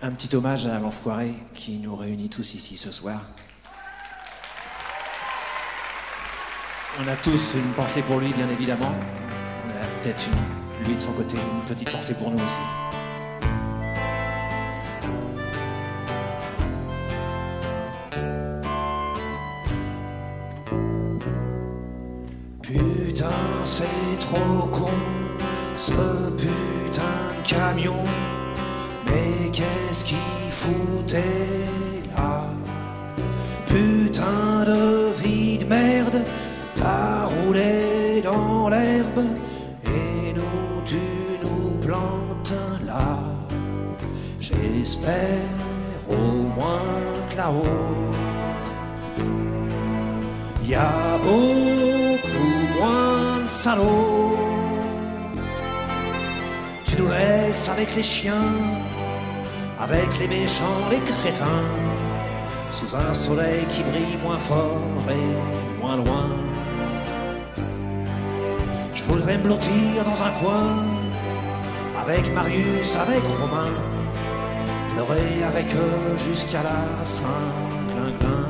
Un petit hommage à l'enfoiré qui nous réunit tous ici ce soir. On a tous une pensée pour lui, bien évidemment. On a peut-être lui de son côté, une petite pensée pour nous aussi. Putain, c'est trop con, ce putain de camion. Mais qu'est-ce qu'il foutait là? Putain de vie de merde, t'as roulé dans l'herbe et nous tu nous plantes là. J'espère au moins que là-haut y a beaucoup moins de salauds. Tu nous laisses avec les chiens, avec les méchants, les crétins, sous un soleil qui brille moins fort et moins loin. Je voudrais me blottir dans un coin, avec Marius, avec Romain, pleurer avec eux jusqu'à la Saint-Glinglin.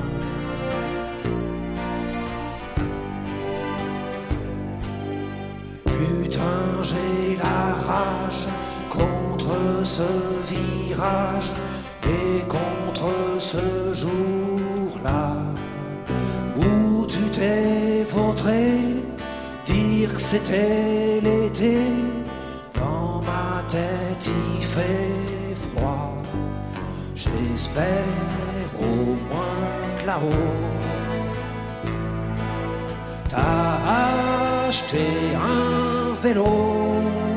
Putain, j'ai la rage contre ce virage et contre ce jour-là où tu t'es vautré, dire que c'était l'été. Dans ma tête il fait froid, j'espère au moins que là-haut t'as acheté un vélo.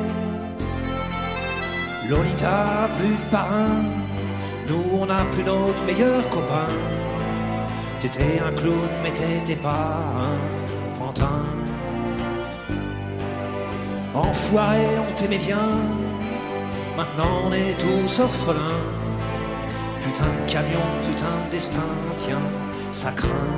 Lolita, plus de parrain, nous on n'a plus notre meilleur copain. T'étais un clown mais t'étais pas un pantin. Enfoiré, on t'aimait bien, maintenant on est tous orphelins. Putain de camion, putain de destin, tiens, ça craint.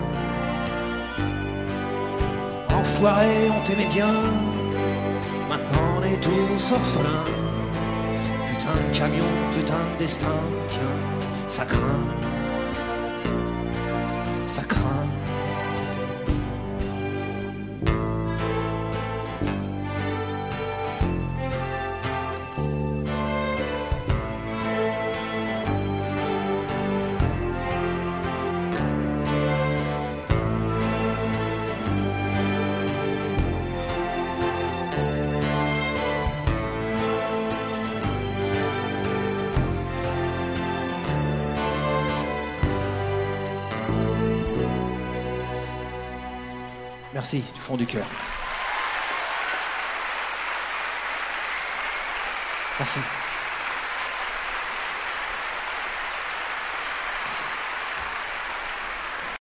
Enfoiré, on t'aimait bien, maintenant on est tous orphelins. Putain de camion, putain de destin, tiens, ça craint. Ça craint. Merci du fond du cœur. Merci.